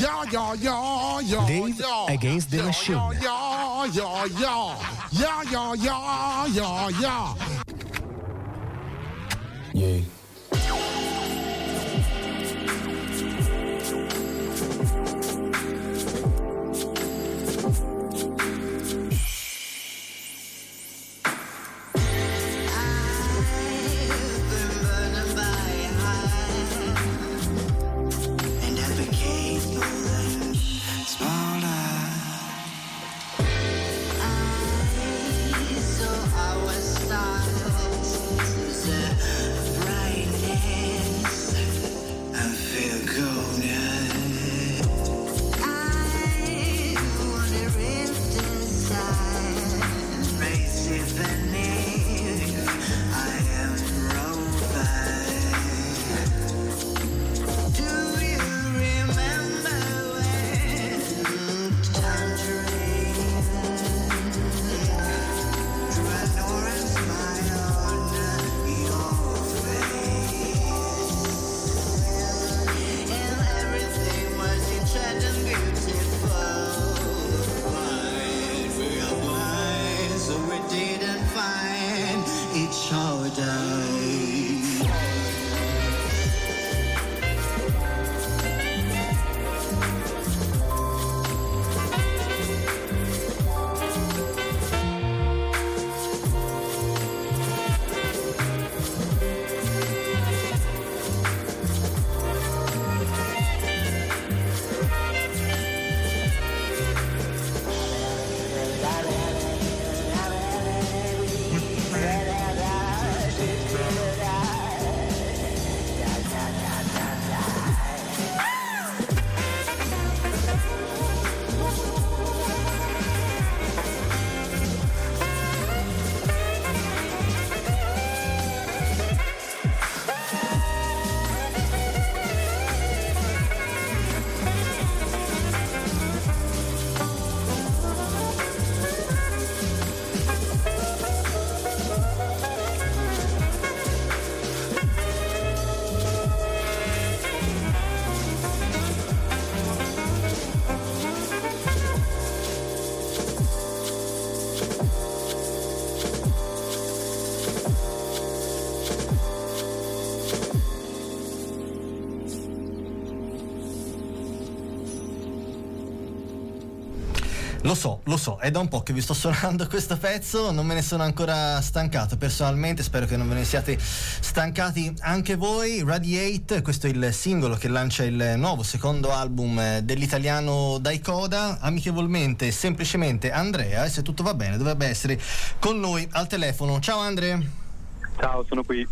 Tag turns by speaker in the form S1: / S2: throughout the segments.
S1: Yo, yo, yo, yo,
S2: Dave
S1: yo.
S2: Against the Machine.
S1: Yo, yo, yo, yo, yo, yo, yo, yo.
S2: Yeah. Lo so, è da un po' che vi sto suonando questo pezzo, non me ne sono ancora stancato personalmente, spero che non ve ne siate stancati anche voi. Radiate, questo è il singolo che lancia il nuovo secondo album dell'italiano Dai-Coda. Amichevolmente, semplicemente Andrea, e se tutto va bene dovrebbe essere con noi al telefono. Ciao Andre.
S3: Ciao, sono qui.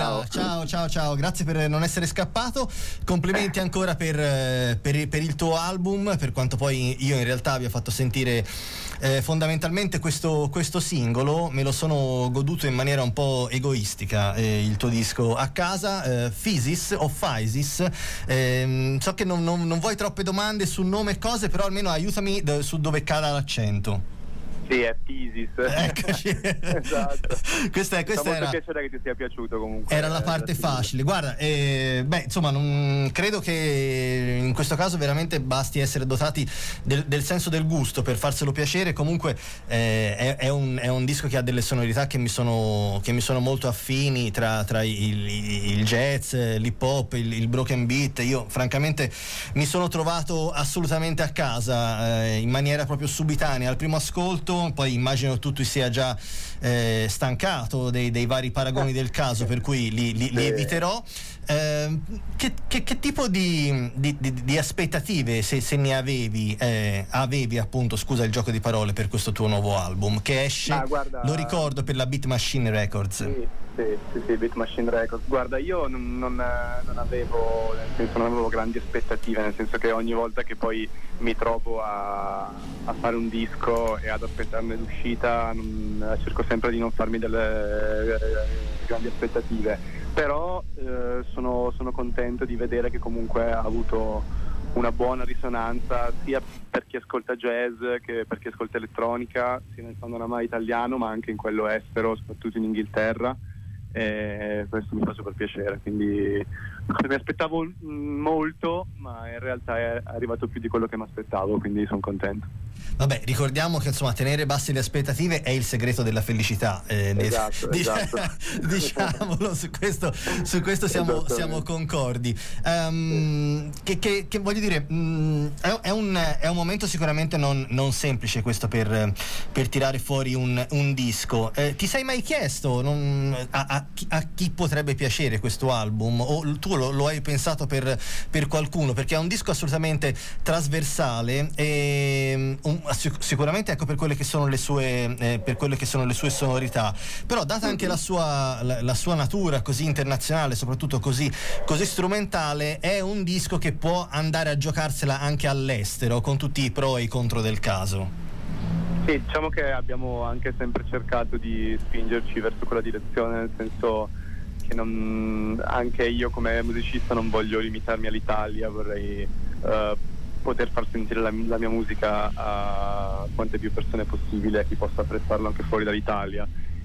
S2: Ciao, grazie per non essere scappato. Complimenti ancora per il tuo album, per quanto poi io in realtà vi ho fatto sentire fondamentalmente questo singolo. Me lo sono goduto in maniera un po' egoistica, il tuo disco a casa. Physis o Physis, so che non vuoi troppe domande sul nome e cose, però almeno aiutami su dove cala l'accento.
S3: Sì, è Physis.
S2: Eccoci.
S3: Esatto.
S2: Questa
S3: molto
S2: era,
S3: piacere che ti sia piaciuto comunque.
S2: era la parte facile. Guarda, insomma, non credo che in questo caso veramente basti essere dotati del senso del gusto per farselo piacere. Comunque è un disco che ha delle sonorità che mi sono molto affini tra il jazz, l'hip hop, il broken beat. Io francamente mi sono trovato assolutamente a casa in maniera proprio subitanea al primo ascolto. Poi immagino tu sia già stancato dei vari paragoni del caso, per cui li eviterò. Che tipo di aspettative, se ne avevi appunto, scusa il gioco di parole, per questo tuo nuovo album che esce, guarda, lo ricordo, per la Beat Machine Records?
S3: Sì, Beat Machine Records. Guarda, io non avevo grandi aspettative, nel senso che ogni volta che poi mi trovo a fare un disco e ad aspettarne l'uscita, cerco sempre di non farmi delle grandi aspettative, però sono contento di vedere che comunque ha avuto una buona risonanza sia per chi ascolta jazz che per chi ascolta elettronica, sia nel panorama italiano ma anche in quello estero, soprattutto in Inghilterra, e questo mi fa super piacere, quindi Mi aspettavo molto, ma in realtà è arrivato più di quello che mi aspettavo, quindi sono contento.
S2: Vabbè, ricordiamo che insomma tenere basse le aspettative è il segreto della felicità.
S3: Esatto.
S2: Diciamolo, su questo siamo concordi. Che voglio dire, è un momento sicuramente non semplice questo per tirare fuori un disco. Ti sei mai chiesto a chi potrebbe piacere questo album? O tu lo hai pensato per qualcuno? Perché è un disco assolutamente trasversale e sicuramente ecco per quelle che sono le sue sonorità, però data anche la sua natura così internazionale, soprattutto così strumentale, è un disco che può andare a giocarsela anche all'estero, con tutti i pro e i contro del caso.
S3: Sì, diciamo che abbiamo anche sempre cercato di spingerci verso quella direzione, nel senso che anche io come musicista non voglio limitarmi all'Italia, vorrei poter far sentire la mia musica a quante più persone possibile, a chi possa apprezzarlo anche fuori dall'Italia.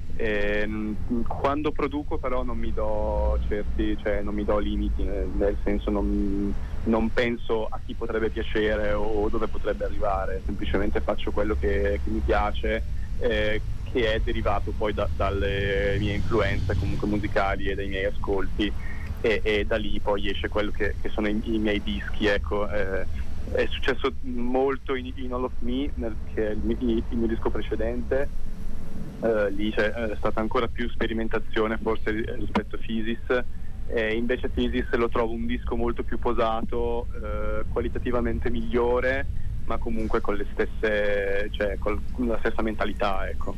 S3: Quando produco però non mi do limiti, nel senso non penso a chi potrebbe piacere o dove potrebbe arrivare, semplicemente faccio quello che mi piace, che è derivato poi dalle mie influenze comunque musicali e dai miei ascolti, e da lì poi esce quello che sono i miei dischi, ecco. È successo molto in All of Me, che è il mio disco precedente. Lì c'è stata ancora più sperimentazione forse rispetto a Physis, invece Physis lo trovo un disco molto più posato, qualitativamente migliore, ma comunque con le stesse, cioè con la stessa mentalità, ecco.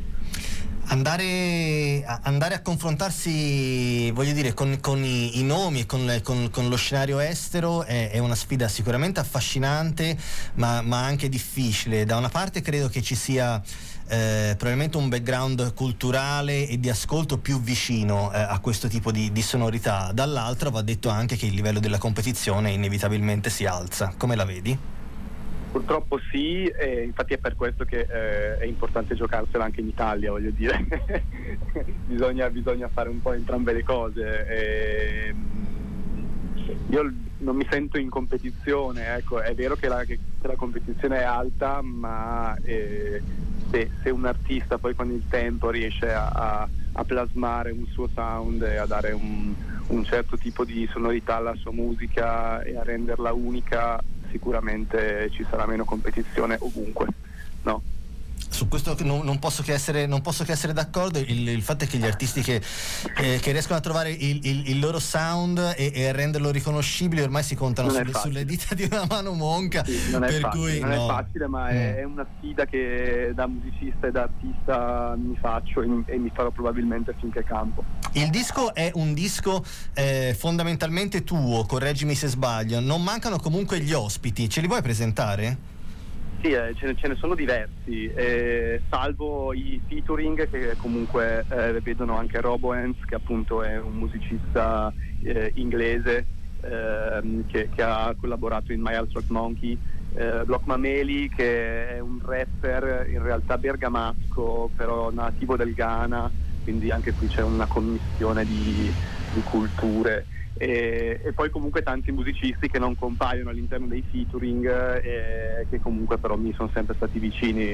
S2: Andare a confrontarsi, voglio dire, con i nomi e con lo scenario estero è una sfida sicuramente affascinante, ma anche difficile. Da una parte credo che ci sia probabilmente un background culturale e di ascolto più vicino a questo tipo di sonorità, dall'altra va detto anche che il livello della competizione inevitabilmente si alza. Come la vedi?
S3: Purtroppo sì, e infatti è per questo che è importante giocarsela anche in Italia, voglio dire. bisogna fare un po' entrambe le cose. Io non mi sento in competizione, ecco. È vero che la competizione è alta, ma se un artista poi con il tempo riesce a plasmare un suo sound e a dare un certo tipo di sonorità alla sua musica e a renderla unica, sicuramente ci sarà meno competizione ovunque, no?
S2: Su questo non posso che essere d'accordo. Il fatto è che gli artisti che riescono a trovare il loro sound e renderlo riconoscibile ormai si contano sulle dita di una mano monca.
S3: Sì, non è facile, ma è una sfida che da musicista e da artista mi faccio e mi farò probabilmente finché campo.
S2: Il disco è un disco fondamentalmente tuo, correggimi se sbaglio. Non mancano comunque gli ospiti, ce li vuoi presentare?
S3: Sì, ce ne sono diversi, salvo i featuring che comunque vedono anche Roboens, che appunto è un musicista inglese che ha collaborato in My House Rock Monkey, Block Mameli, che è un rapper in realtà bergamasco però nativo del Ghana, quindi anche qui c'è una commistione di culture. E poi comunque tanti musicisti che non compaiono all'interno dei featuring, che comunque però mi sono sempre stati vicini,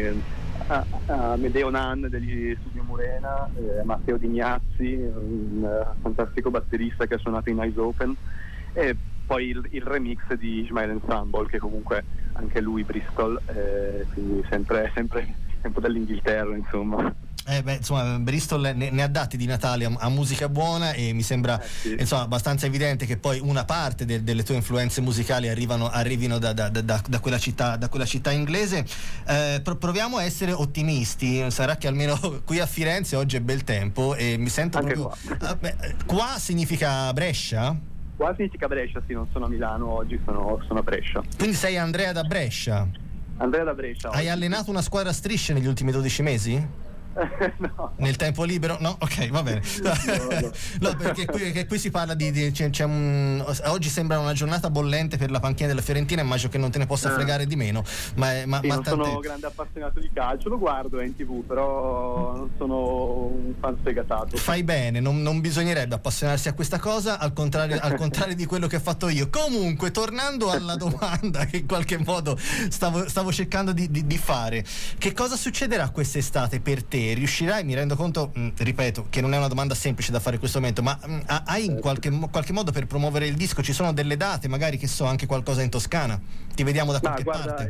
S3: a Medeo Nan degli Studio Murena, Matteo Dignazzi, un fantastico batterista che ha suonato in Eyes Open, e poi il remix di Ismail Ensemble, che comunque anche lui Bristol, quindi sempre dall'Inghilterra, insomma.
S2: Insomma, Bristol ne ha dati di Natale a musica buona, e mi sembra
S3: sì,
S2: insomma abbastanza evidente che poi una parte delle tue influenze musicali arrivino da quella città inglese. Proviamo a essere ottimisti. Sarà che almeno qui a Firenze oggi è bel tempo e mi sento
S3: anche
S2: proprio qua significa Brescia?
S3: Qua significa Brescia, sì, non sono a Milano oggi, sono a Brescia.
S2: Quindi sei Andrea da Brescia?
S3: Andrea da Brescia.
S2: Hai allenato una squadra a strisce negli ultimi 12 mesi?
S3: No.
S2: Nel tempo libero? No? Ok, va bene.
S3: No.
S2: No, perché qui si parla oggi sembra una giornata bollente per la panchina della Fiorentina, immagino che non te ne possa fregare di meno. Ma
S3: non sono grande appassionato di calcio, lo guardo in TV, però non sono un fan sfegatato.
S2: Fai bene, non bisognerebbe appassionarsi a questa cosa, al contrario di quello che ho fatto io. Comunque, tornando alla domanda che in qualche modo stavo cercando di fare, che cosa succederà quest'estate per te? Riuscirai, mi rendo conto, ripeto, che non è una domanda semplice da fare in questo momento, ma hai in qualche modo per promuovere il disco? Ci sono delle date, magari, che so, anche qualcosa in Toscana? Ti vediamo da qualche parte?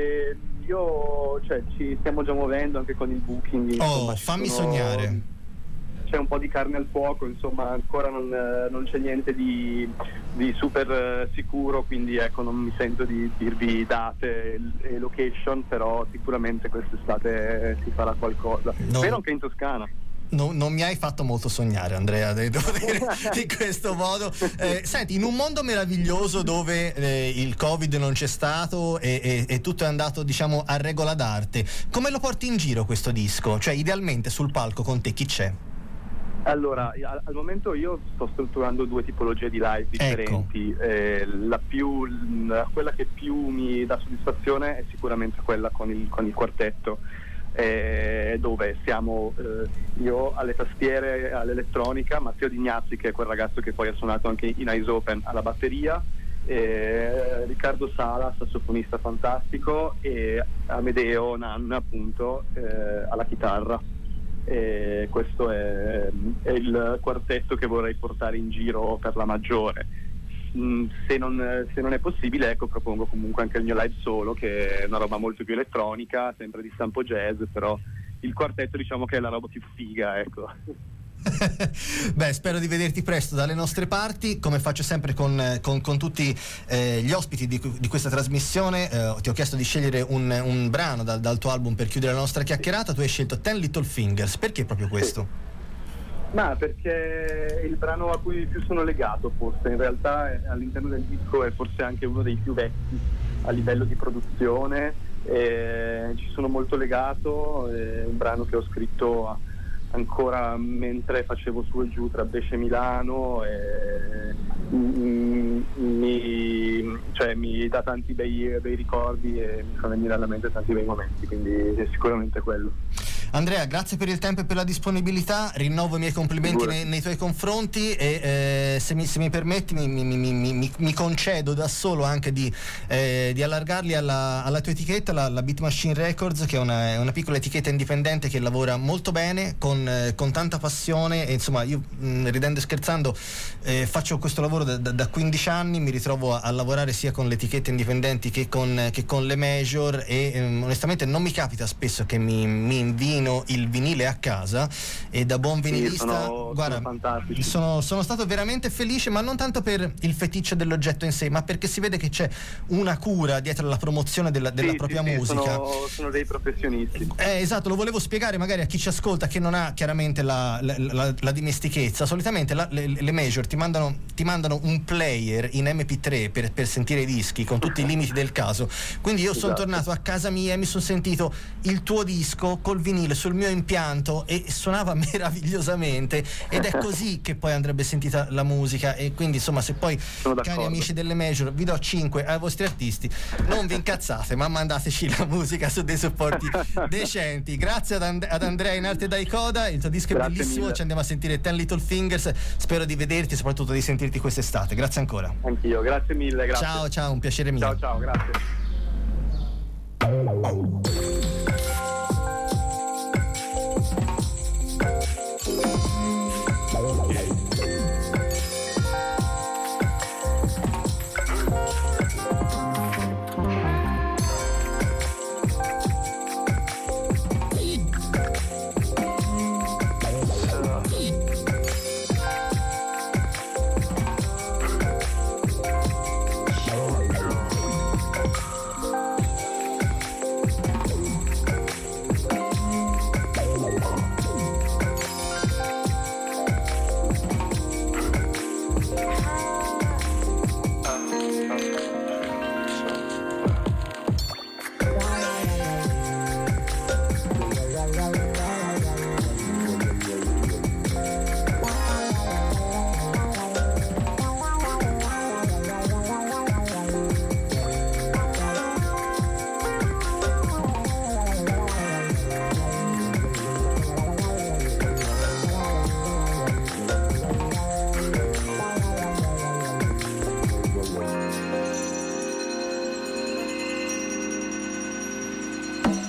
S3: Ci stiamo già muovendo anche con il booking. Insomma,
S2: fammi sognare.
S3: C'è un po' di carne al fuoco, insomma, ancora non c'è niente di super sicuro, quindi ecco, non mi sento di dirvi date e location, però sicuramente quest'estate si farà qualcosa. Spero anche in Toscana.
S2: Non mi hai fatto molto sognare, Andrea, devo dire in questo modo. Senti, in un mondo meraviglioso dove il Covid non c'è stato e tutto è andato, diciamo, a regola d'arte, come lo porti in giro questo disco? Cioè, idealmente sul palco con te chi c'è?
S3: Allora, al momento io sto strutturando 2 tipologie di live differenti. Ecco. Quella che più mi dà soddisfazione è sicuramente quella con il quartetto, dove siamo io alle tastiere, all'elettronica, Matteo Dignazzi, che è quel ragazzo che poi ha suonato anche in Eyes Open, alla batteria, Riccardo Sala, sassofonista fantastico, e Amedeo Nan, appunto, alla chitarra. Questo è il quartetto che vorrei portare in giro per la maggiore. Se non è possibile, ecco, propongo comunque anche il mio live solo, che è una roba molto più elettronica, sempre di stampo jazz, però il quartetto diciamo che è la roba più figa, ecco.
S2: Beh, spero di vederti presto dalle nostre parti, come faccio sempre con tutti gli ospiti di questa trasmissione. Ti ho chiesto di scegliere un brano dal tuo album per chiudere la nostra chiacchierata. Tu hai scelto Ten Little Fingers, perché proprio questo?
S3: Ma perché è il brano a cui più sono legato, forse. In realtà all'interno del disco è forse anche uno dei più vecchi a livello di produzione, ci sono molto legato. È un brano che ho scritto ancora mentre facevo su e giù tra Brescia e Milano, e mi dà tanti bei ricordi e mi fa venire alla mente tanti bei momenti, quindi è sicuramente quello.
S2: Andrea, grazie per il tempo e per la disponibilità, rinnovo i miei complimenti nei tuoi confronti e se mi permetti mi concedo da solo anche di allargarli alla tua etichetta, la Beat Machine Records, che è una piccola etichetta indipendente che lavora molto bene, con tanta passione, e insomma io, ridendo e scherzando, faccio questo lavoro da 15 anni, mi ritrovo a lavorare sia con le etichette indipendenti che con le major, e onestamente non mi capita spesso che mi invino il vinile a casa, e da buon vinilista sono stato veramente felice, ma non tanto per il feticcio dell'oggetto in sé, ma perché si vede che c'è una cura dietro alla promozione della propria musica.
S3: Sono dei professionisti.
S2: Esatto, lo volevo spiegare magari a chi ci ascolta che non ha chiaramente la dimestichezza. Solitamente le major ti mandano un player in MP3 per sentire i dischi, con tutti i limiti del caso. Quindi io sono tornato a casa mia e mi sono sentito il tuo disco col vinile sul mio impianto, e suonava meravigliosamente, ed è così che poi andrebbe sentita la musica. E quindi insomma, se poi, cari amici delle major, vi do 5 ai vostri artisti, non vi incazzate, ma mandateci la musica su dei supporti decenti. Grazie ad Andrea in arte dai Coda, il tuo disco è bellissimo, mille. Ci andiamo a sentire Ten Little Fingers, spero di vederti e soprattutto di sentirti quest'estate. Grazie ancora.
S3: Anch'io, grazie mille, grazie.
S2: Ciao, un piacere mio.
S3: Ciao, grazie.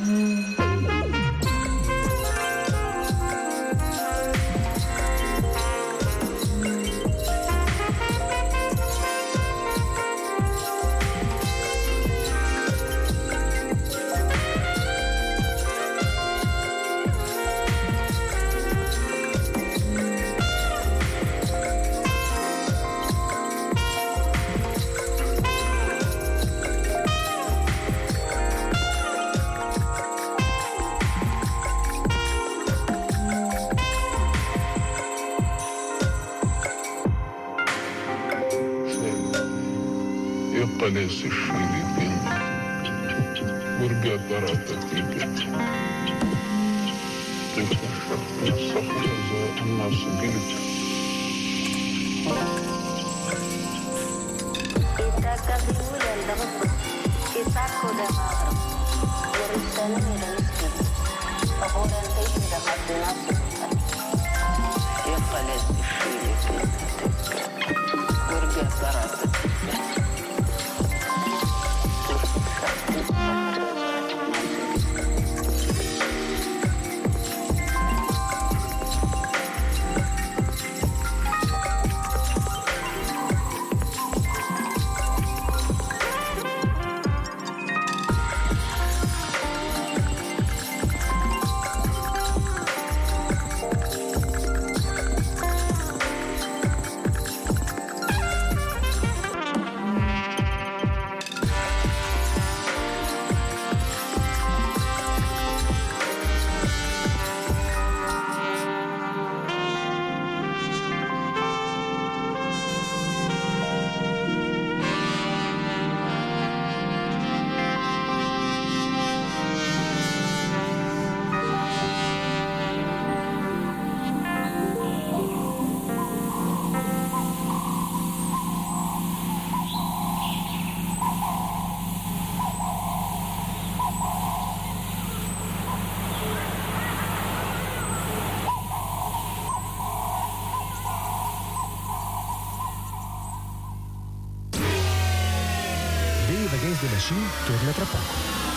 S4: полез из Филиппин, бургер-аппарата Припять. Сахара за массу билет.
S5: Itaca Friuli al Davos, Itaco da Mavro, Jerusalem da Mesquita, Favore al Teixo da Martinato, e Palestra Filipe, Burgi Apparato,
S6: Dave Against the Machine torna tra poco.